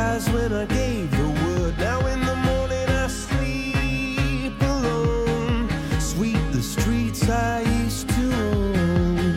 rise when I gave the word. Now in the morning I sleep alone. Sweep the streets I used to own.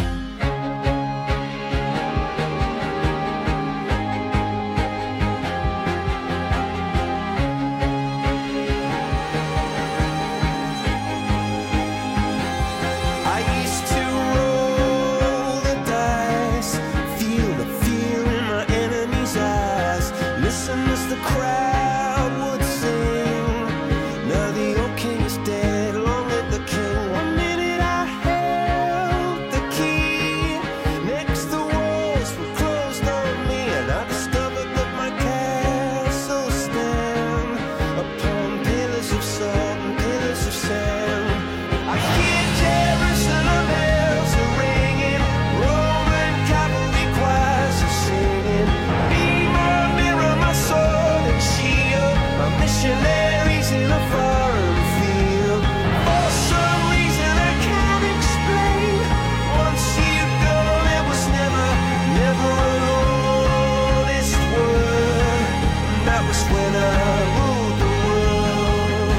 I used to roll the dice, feel the fear in my enemy's eyes, listen as the crowd would sing. Now the old king is dead, long live the king. One minute I held the key, next the walls were closed on me, and I discovered that my castle stand upon pillars of salt and pillars of sand. I hear Jerusalem bells are ringing, Roman cavalry choirs are singing. Be my mirror, my sword and shield, my missionaries in a foreign field. For some reason I can't explain, once you go there was never an honest word. That was when I ruled the world.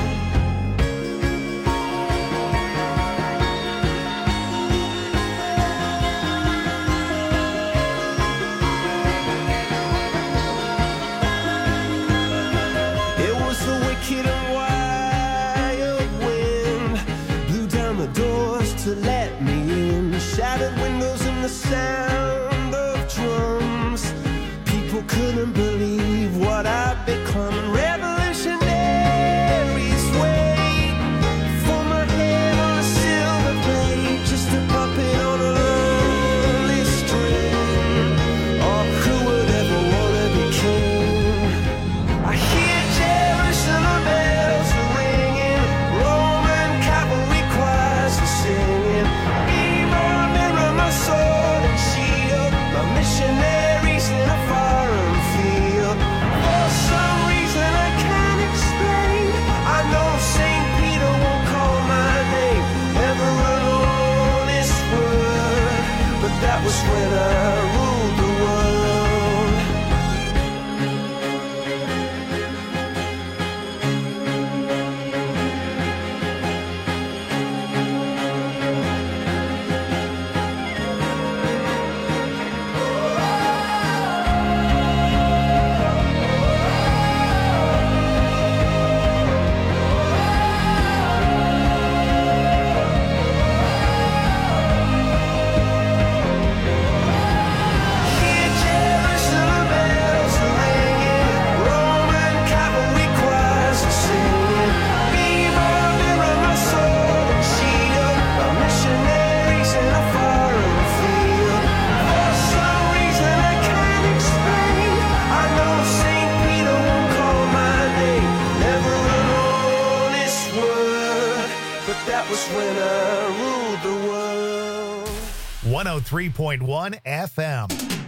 It was the wicked and wild wind, blew down the doors to let me in, shattered windows and the sound of drums. People couldn't believe what I'd become, and revolutionaries wait for my head on a silver plate, just a puppet on a lonely string. Oh, who would ever wanna be king? I hear Jerusalem bells are ringing, Roman cavalry choirs are singing. Be my mirror, my sword and shield, my missionaries in a foreign field. For some reason I can't explain, I know St. Peter won't call my name, never an honest word, but that was when I ruled the world. Hear Jerusalem bells are ringing, Roman cavalry choirs are singing. Be my mirror, my sword and shield, my missionaries in a foreign field. For some reason I can't explain, I know St. Peter won't call my name, never an honest word, but that was when I ruled the world. 103.1 FM.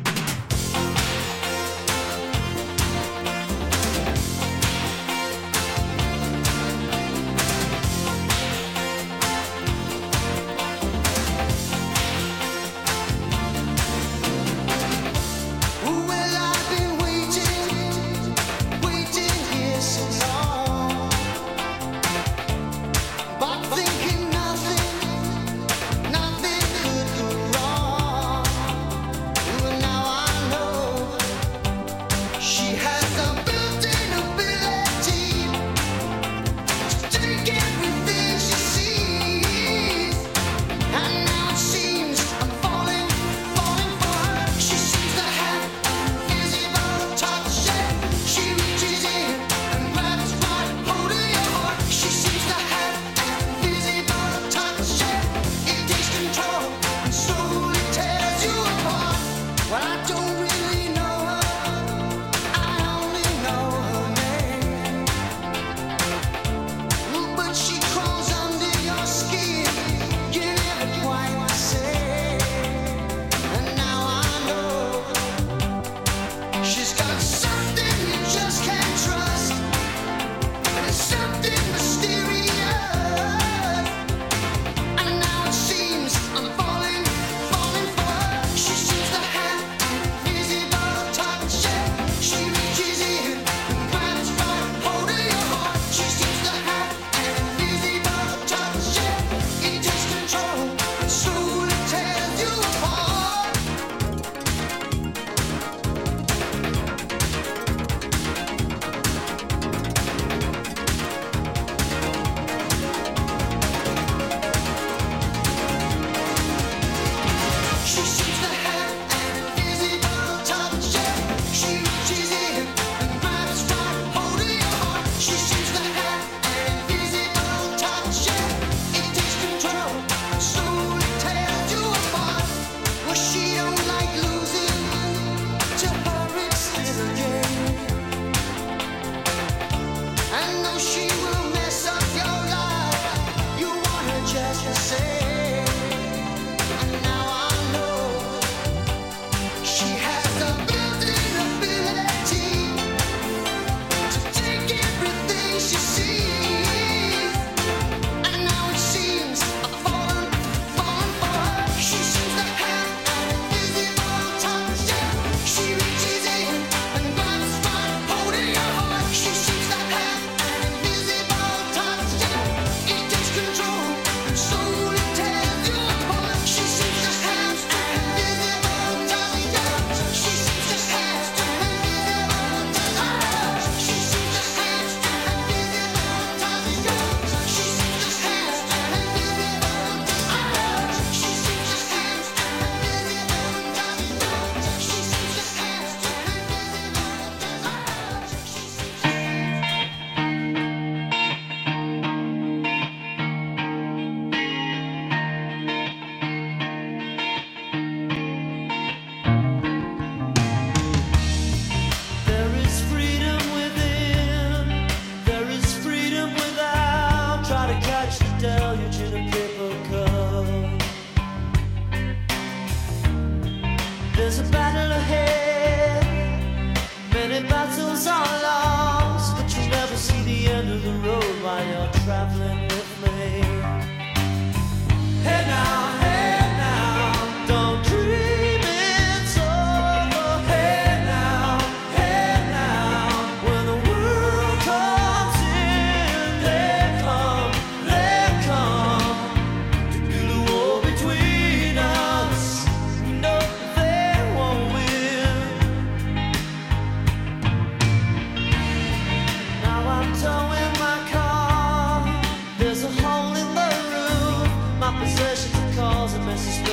Well, I've been waiting here so long, but thinking nothing could go wrong. Well, now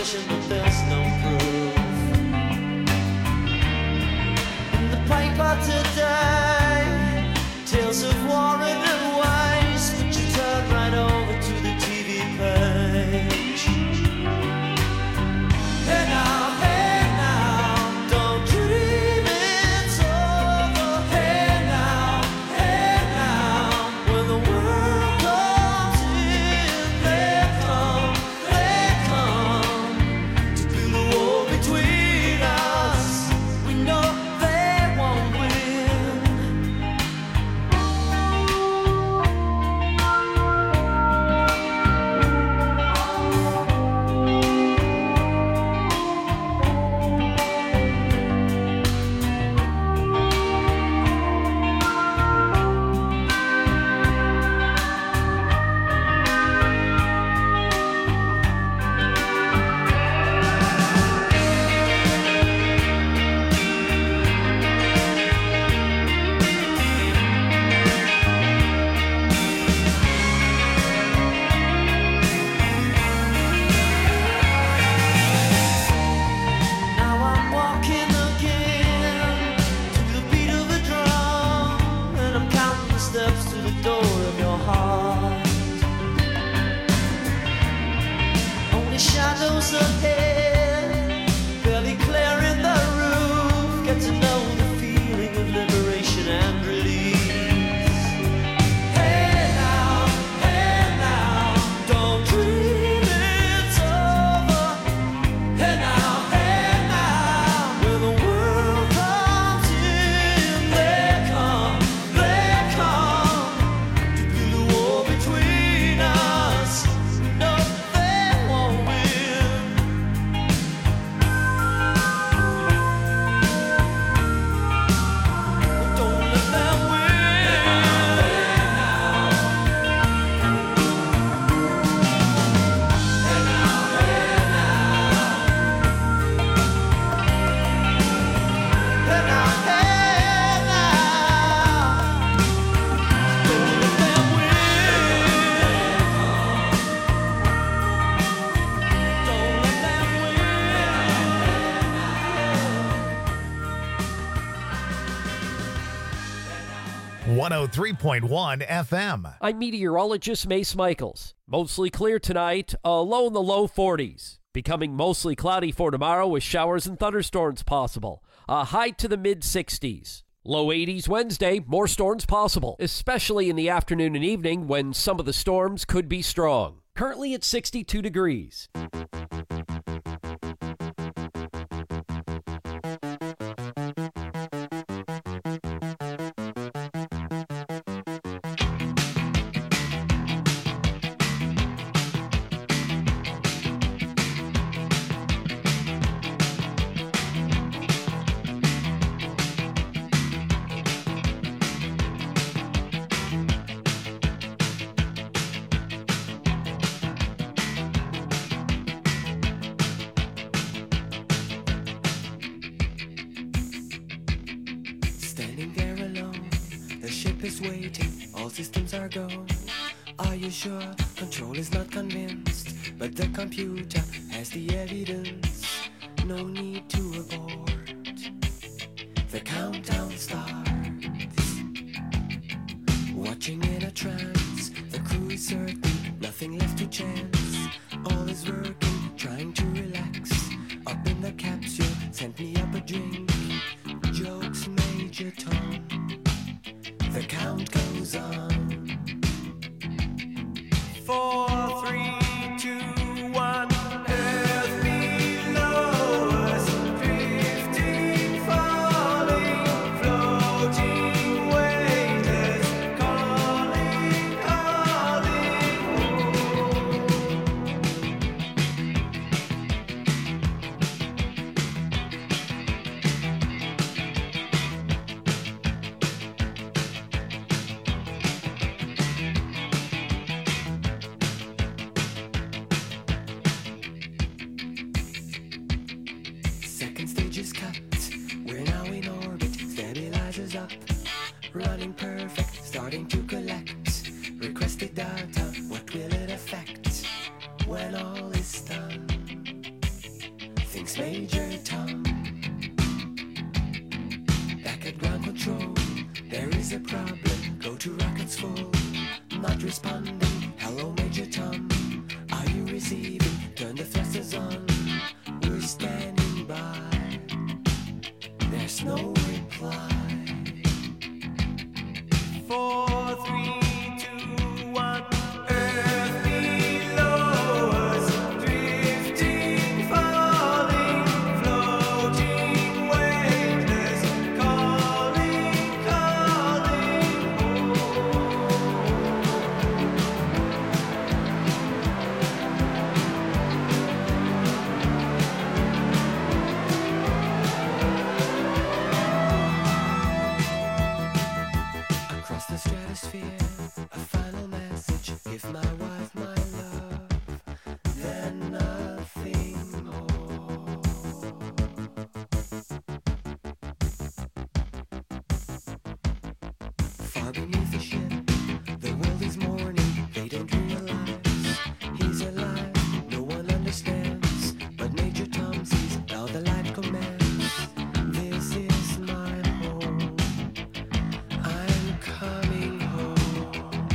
speculation, but there's no proof. In the paper today, tales of war and waste, but you turn right over to the TV page. Hey now, don't dream it's over. Hey now, when the world comes in, they come to build a wall between us. We know they won't win. Now I'm walking again to the beat of a drum, and I'm counting the steps to the door of your heart. Only shadows ahead, barely clearing the roof. Get to know the feeling of liberation and release. Hey now, don't dream it's over. Hey now, when the world comes in, they come to build a wall between us. No, they won't win. Don't let them win. Hey now, don't let them win. Don't let them win. 103.1 FM. I'm meteorologist Mace Michaels. Mostly clear tonight, a low in the low 40s. Becoming mostly cloudy for tomorrow with showers and thunderstorms possible. A high to the mid-60s. Low 80s Wednesday, more storms possible, especially in the afternoon and evening when some of the storms could be strong. Currently at 62 degrees. Standing there alone, the ship is waiting, all systems are go. Are you sure? Control is not convinced, but the computer has the evidence. No need to abort. The countdown starts. Watching in a trance, the crew is certain, nothing left to chance. All is working, trying to relax. Up in the capsule, sent me up a drink. Jokes, Major Tom. The count goes on. 4, 3, 2, 1. Earth below us, drifting, falling, floating, weightless, calling, running perfect, starting to collect requested data. What will it affect when all is done? Major Tom. Back at ground control, there is a problem. Go to rockets full, not responding. Hello, Major Tom. Are you receiving? Turn the thrusters on. We're standing by. There's no reply. 4, 3, 2, 1. Earth below us, drifting, falling, floating, weightless, calling, calling across the stratosphere, a final message. Give my wife my love, then nothing more. Far beneath the ship, the world is mourning. They don't realize he's alive. No one understands, but Major Tom sees how the light commands. This is my home. I'm coming home.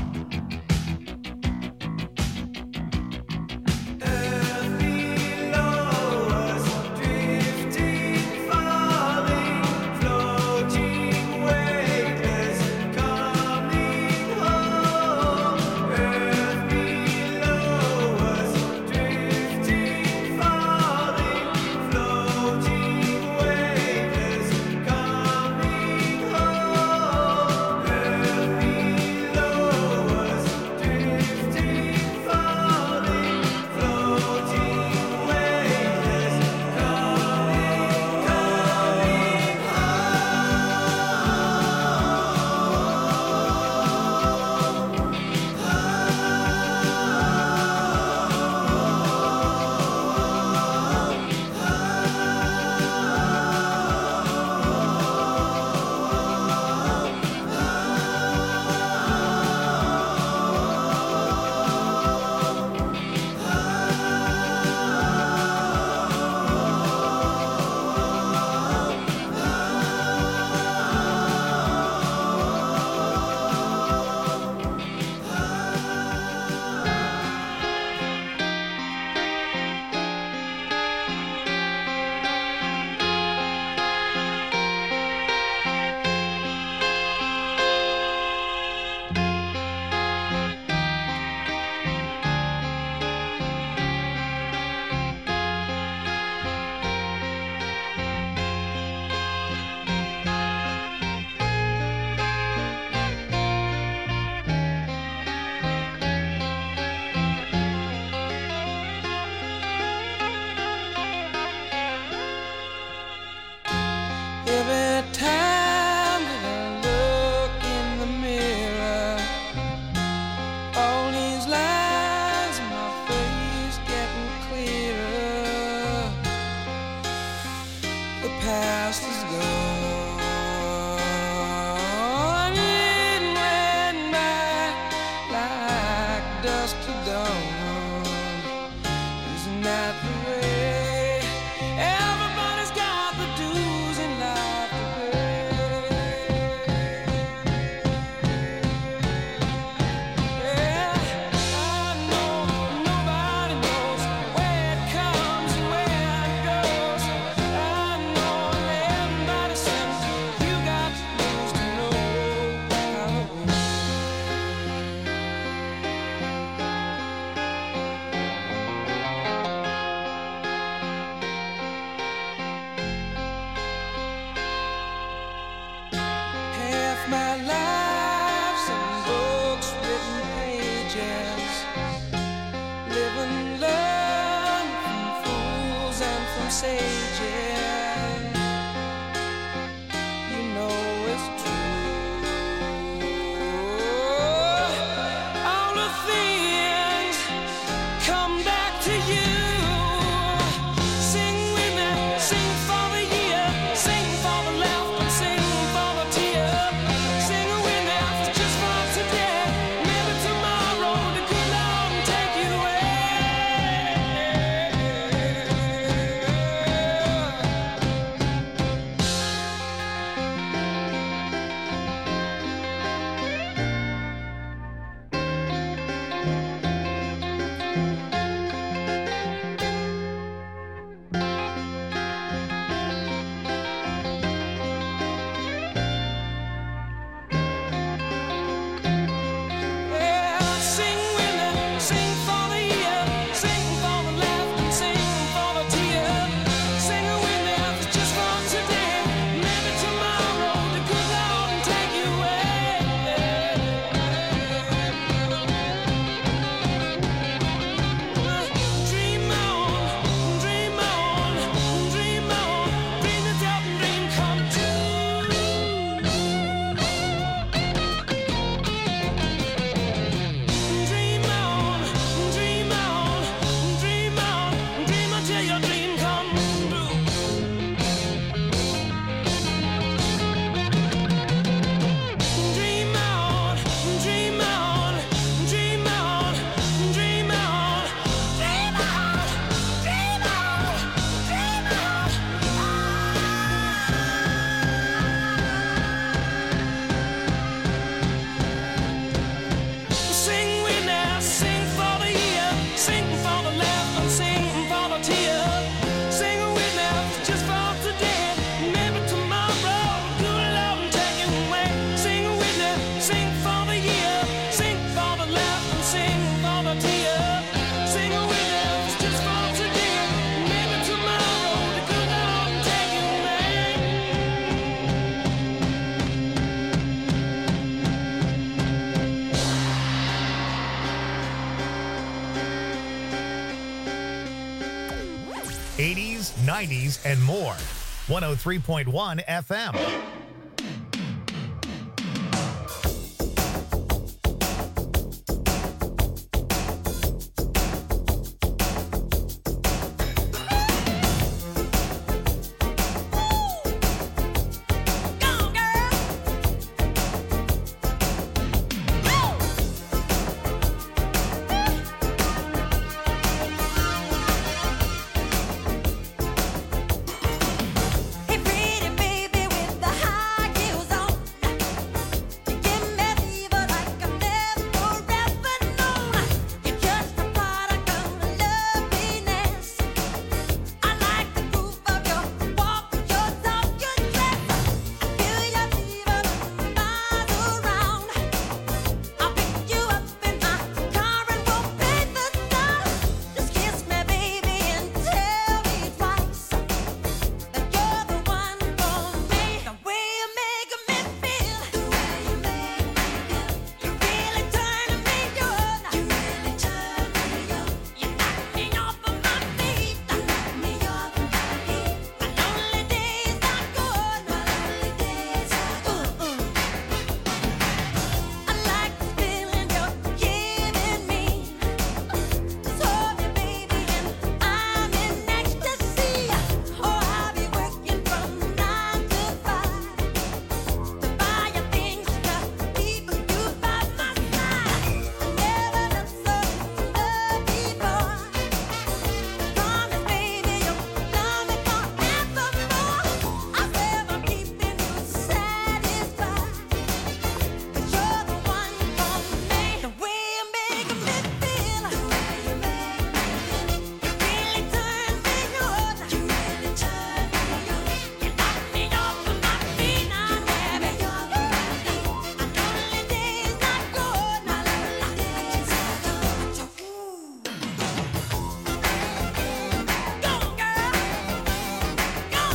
Earth below us, drifting, falling, floating, weightless, coming home. Earth below us, drifting, falling, floating, weightless, coming home. Earth below us, drifting, falling, floating, weightless, every time that I look in the mirror, all these lines in my face getting clearer. The past is gone, it went by like dusk to dawn. Isn't that the way? Everybody's got the dues in life to pay. Yeah, I know nobody knows where it comes and where it goes. I know everybody says you got to lose to know how it goes. Half my life's in books, written pages. Live and learn from fools and from sages. You know it's true. All the things come back to you. Sing with me, sing for the year, sing for the laughter, sing for the tear. Sing with 90s, and more. 103.1 FM. Hey, pretty baby with the high heels on. You give me fever like I've never ever known. You're just a product of loveliness. I like the groove of your walk, your talk, your dress. I feel your fever miles around. I'll pick you up in my car and we'll paint the town. Just kiss me, baby, and tell me twice that you're the one for me. The way you make me feel, the way you make me feel, you really turn me on. You really turn me on. You knock me off of my feet. You knock me off of my feet. My lonely days are gone. My lonely days are gone. I like the feeling you're giving me. Just hold me, baby, and I'm in ecstasy. Oh, I'll be working from 9 to 5 to buy you things to keep you by my side. Never done so love before. Promise, baby, you'll love me forevermore. I swear I'm keeping you satisfied. 'Cause you're the one for me. The way you make me feel, the way you make me feel, you really turn me on. You really turn me on. You knock me off of my feet, now, baby. My lonely days are gone. My lonely days are gone. Go, girl. Go.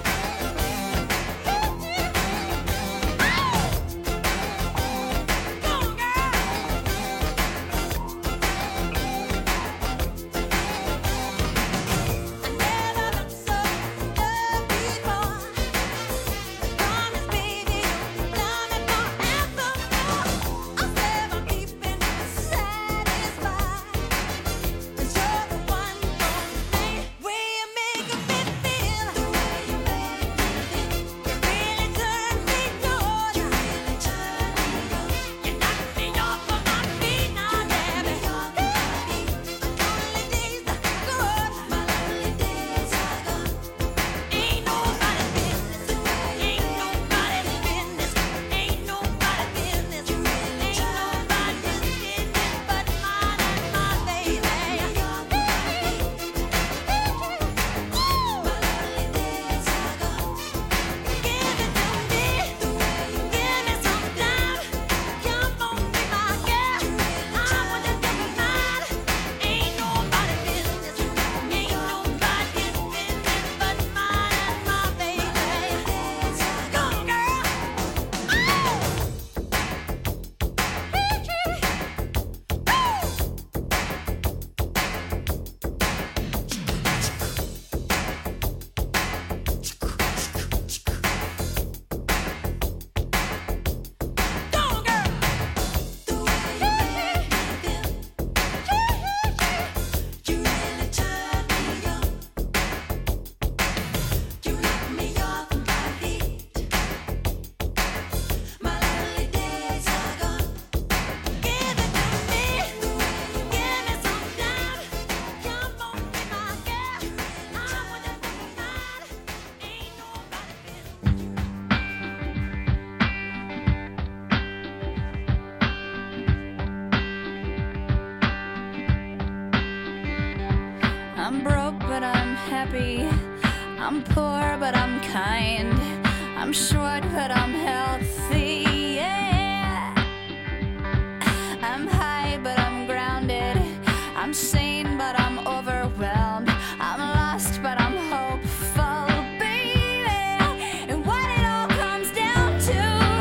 I'm broke, but I'm happy. I'm poor, but I'm kind. I'm short, but I'm healthy. Yeah. I'm high, but I'm grounded. I'm sane, but I'm overwhelmed. I'm lost, but I'm hopeful, baby. And what it all comes down to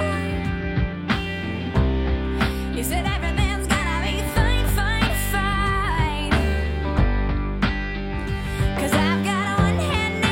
is that everything's gonna be fine, fine, fine. 'Cause I've got one hand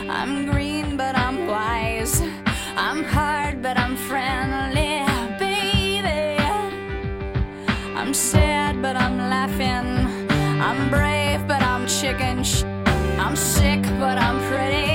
I'm green, but I'm wise. I'm hard, but I'm friendly, baby. I'm sad, but I'm laughing. I'm brave, but I'm chicken. I'm sick, but I'm pretty.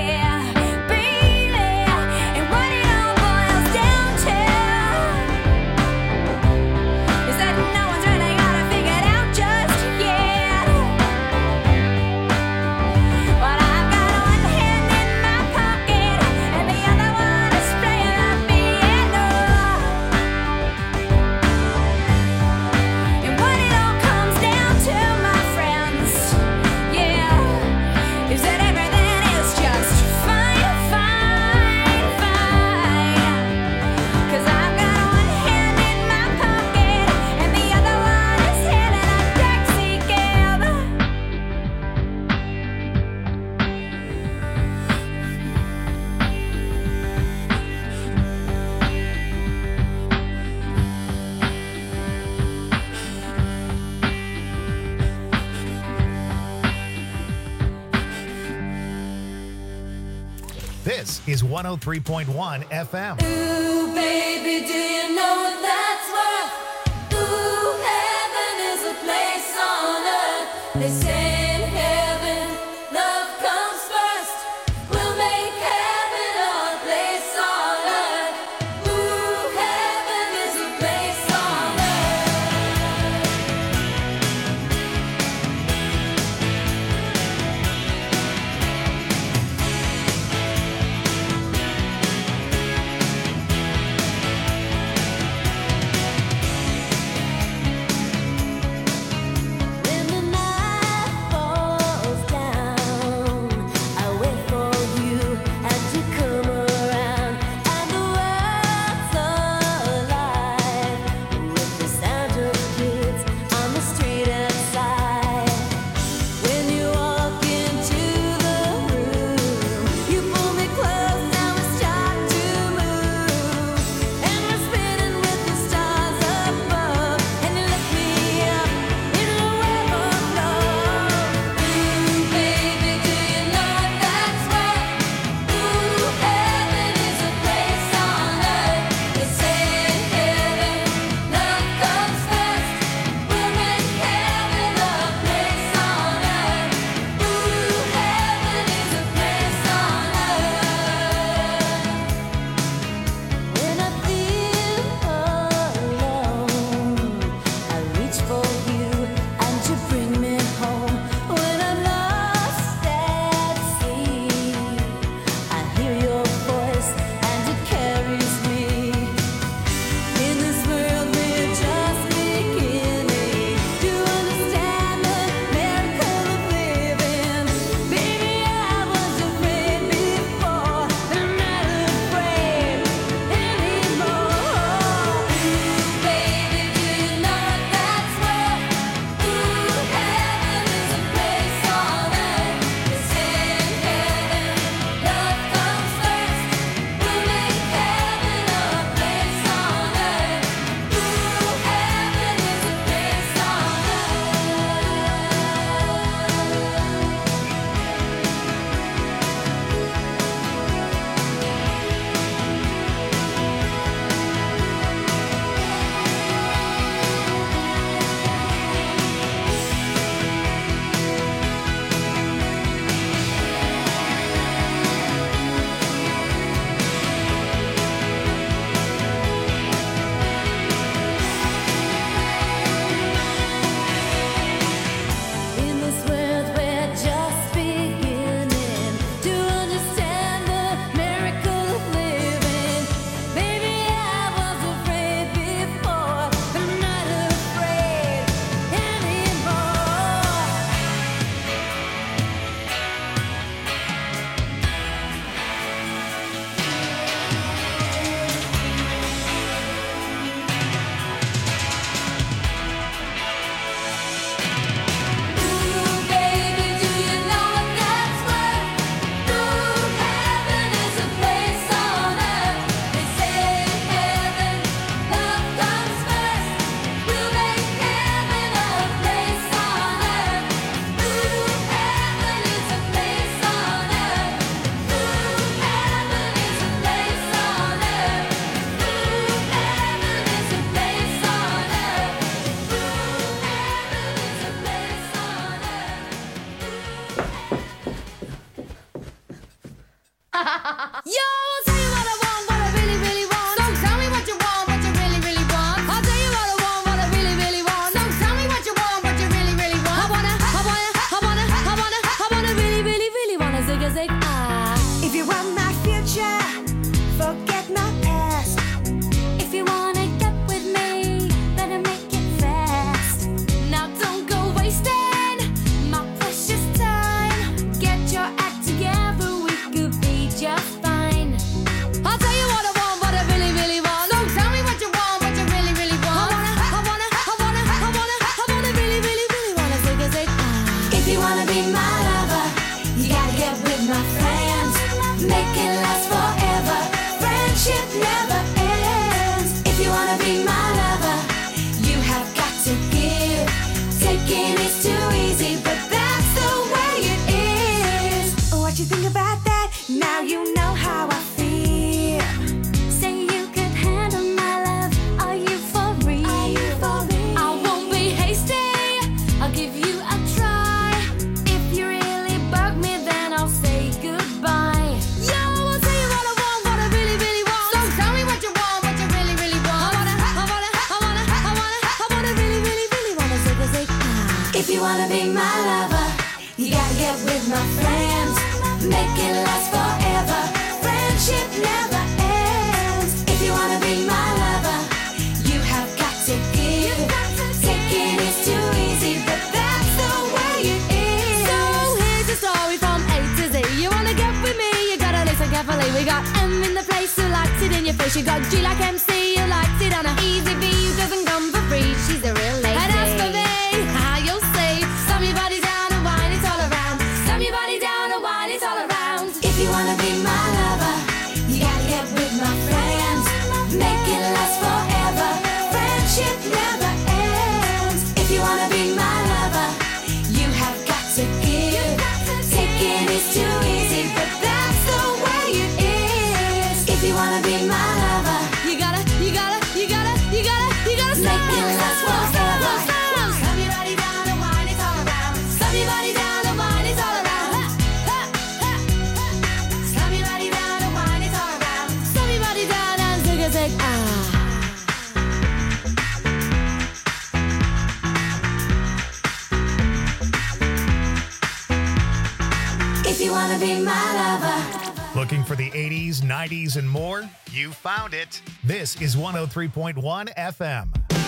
This is 103.1 FM. Ooh, baby, do you know what that's worth? Ooh, heaven is a place on earth. They say in heaven, love comes first. We'll make heaven our place on earth. Ooh, heaven is a place on earth. Yo, I'll tell you what I want, what I really, really want. So tell me what you want, what you really, really want. I'll tell you what I want, what I really, really want. So tell me what you want, what you really, really want. I wanna really, really, really wanna zig a zig ah. If you want my future, forget my past. If you wanna get with me, better make it fast. Now don't go wasting my precious time. Get your act together, we could be just fine. I'll tell you what I want, what I really, really want. So tell me what you want, what you really, really want. I wanna really, really, really wanna zig a zig ah. If you wanna be my lover, you gotta get with my friends. Make it last forever. Friendship never ends. If you wanna be my lover, you have got to give. Taking is too easy, but that's the way it is. What you think about that? Now you know how I feel. Say you could handle my love. Are you for real? I won't be hasty. I'll give you a try. If you really bug me, then I'll say goodbye. Yo, I'll tell you what I want, what I really, really want. So tell me what you want, what you really, really want. I wanna really, really, really wanna zig a zig ah. If you wanna be my lover, you gotta get with my friends. Make it last forever. Friendship never ends. If you wanna be my lover, you have got to give. Taking is too easy, but that's the way it is. So here's the story from A to Z. You wanna get with me, you gotta listen carefully. We got M in the place who likes it in your face. You got G like MC who likes it on a easy B who doesn't come for free. She's a real lady. And as for me, how you'll see, slam your body down and wine it all around. Slam your body down and wine it all around. If you wanna be my lover, you gotta get with my friends. Make it last forever. Friendship never ends. If you wanna be my lover, you have got to give. Taking is too easy, but that's the way it is. If you wanna be my lover, You gotta make it last forever. slam your body down and wine it all around. Slam your body down and wine it all around. Slam your body down and wine it all around. Slam your body down and zig a zig ah. If you wanna be my lover. Looking for the 80s, 90s, and more? You found it. This is 103.1 FM.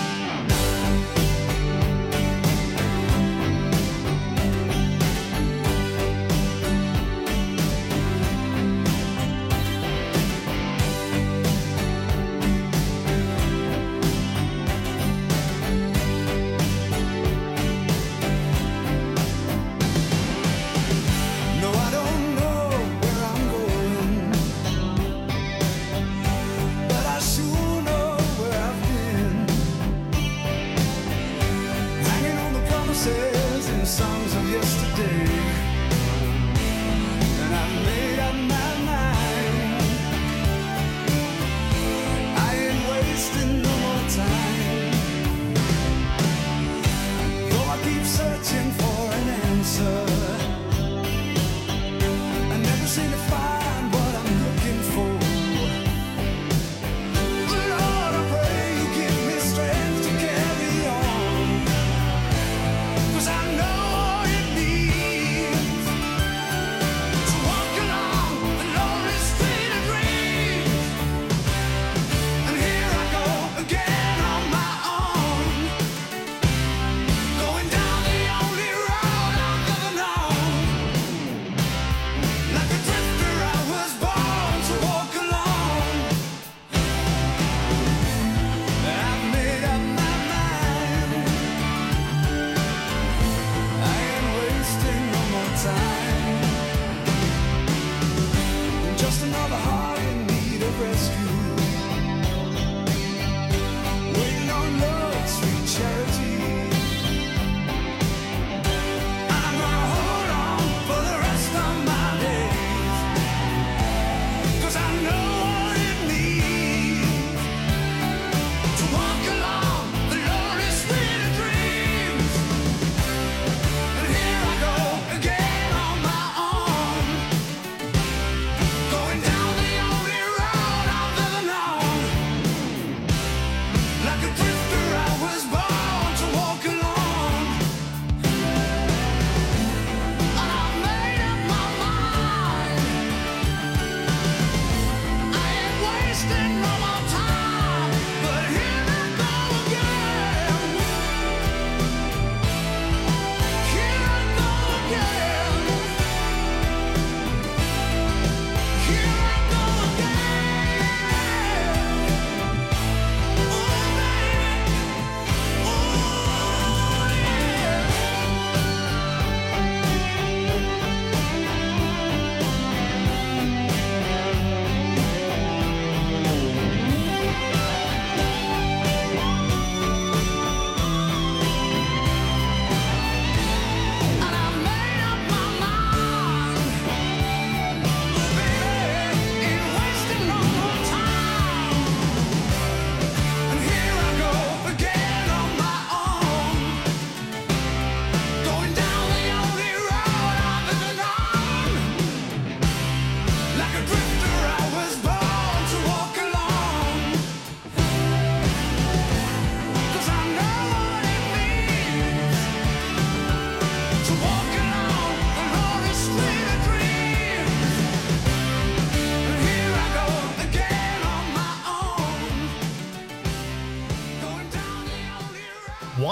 No, I don't know where I'm going, but I sure know where I've been.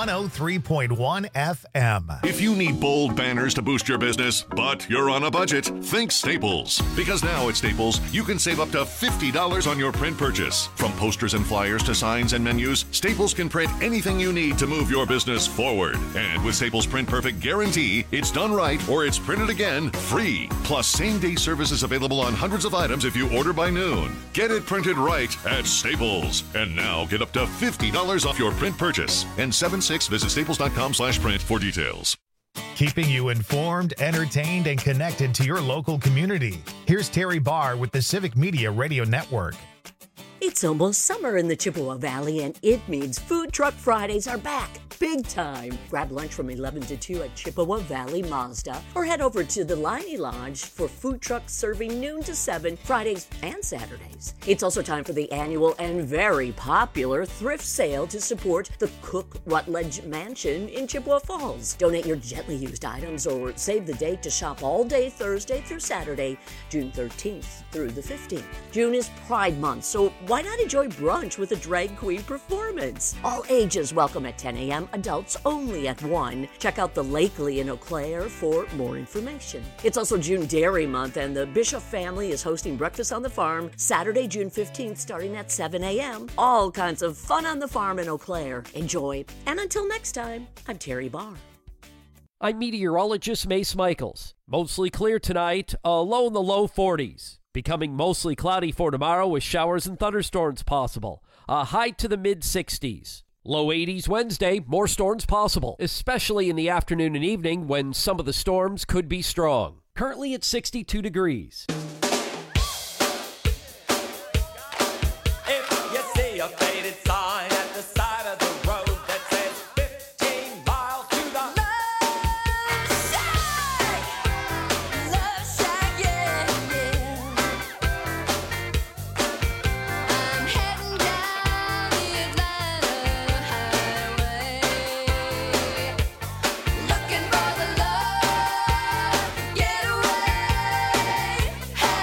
103.1 FM. If you need bold banners to boost your business, but you're on a budget, think Staples. Because now at Staples, you can save up to $50 on your print purchase. From posters and flyers to signs and menus, Staples can print anything you need to move your business forward. And with Staples Print Perfect Guarantee, it's done right or it's printed again free. Plus, same-day service is available on hundreds of items if you order by noon. Get it printed right at Staples. And now get up to $50 off your print purchase. N76, visit staples.com/print for details. Keeping you informed, entertained, and connected to your local community. Here's Terry Barr with the Civic Media Radio Network. It's almost summer in the Chippewa Valley, and it means Food Truck Fridays are back. Big time. Grab lunch from 11 to 2 at Chippewa Valley Mazda, or head over to the Liney Lodge for food trucks serving noon to 7 Fridays and Saturdays. It's also time for the annual and very popular thrift sale to support the Cook Rutledge Mansion in Chippewa Falls. Donate your gently used items or save the date to shop all day Thursday through Saturday, June 13th through the 15th. June is Pride Month, so why not enjoy brunch with a drag queen performance? All ages welcome at 10 a.m., adults only at 1. Check out the Lakely in Eau Claire for more information. It's also June Dairy Month, and the Bishop family is hosting Breakfast on the Farm Saturday, June 15th, starting at 7 a.m. All kinds of fun on the farm in Eau Claire. Enjoy, and until next time, I'm Terry Barr. I'm meteorologist Mace Michaels. Mostly clear tonight, a low in the low 40s. Becoming mostly cloudy for tomorrow with showers and thunderstorms possible. A high to the mid-60s. Low 80s Wednesday, more storms possible, especially in the afternoon and evening when some of the storms could be strong. Currently at 62 degrees. If you see a faded sign at the side of the road that says 15 miles to the Love Shack, yeah, yeah. I'm heading down the Atlanta highway, looking for the love getaway. Hey,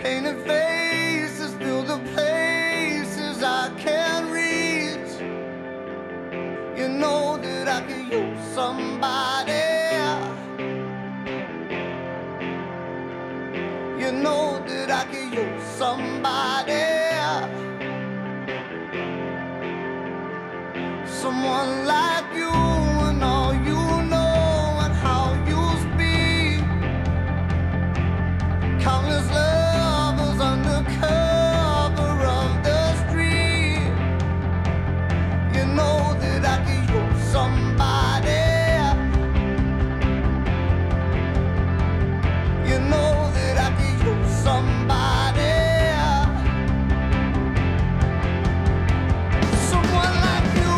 Painted faces fill the places I can't reach. You know that I could use somebody. You know that I could use somebody. Someone like you and all you know and how you speak. Countless lovers under cover of the street. You know that I could use somebody. You know that I could use somebody. Someone like you.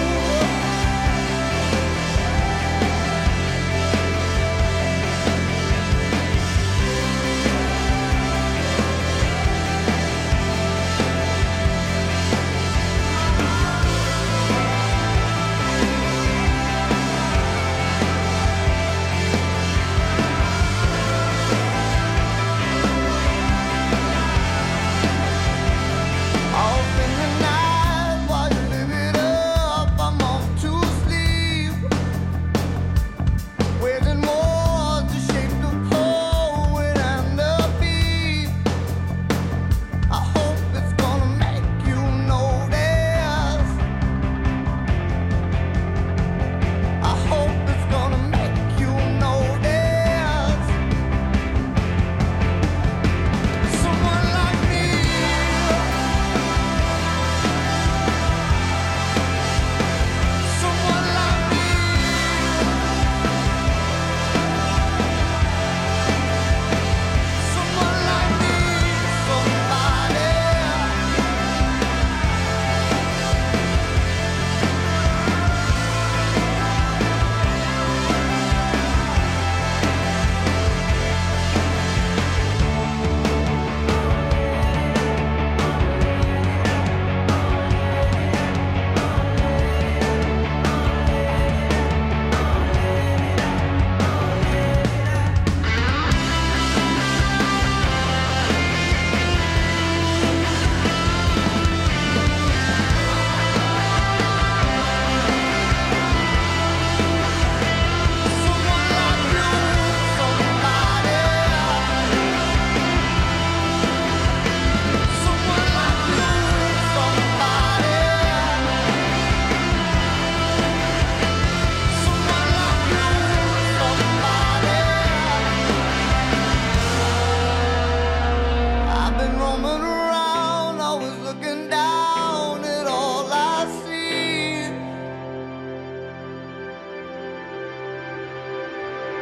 Looking down at all I see.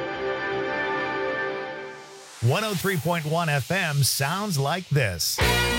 103.1 FM sounds like this.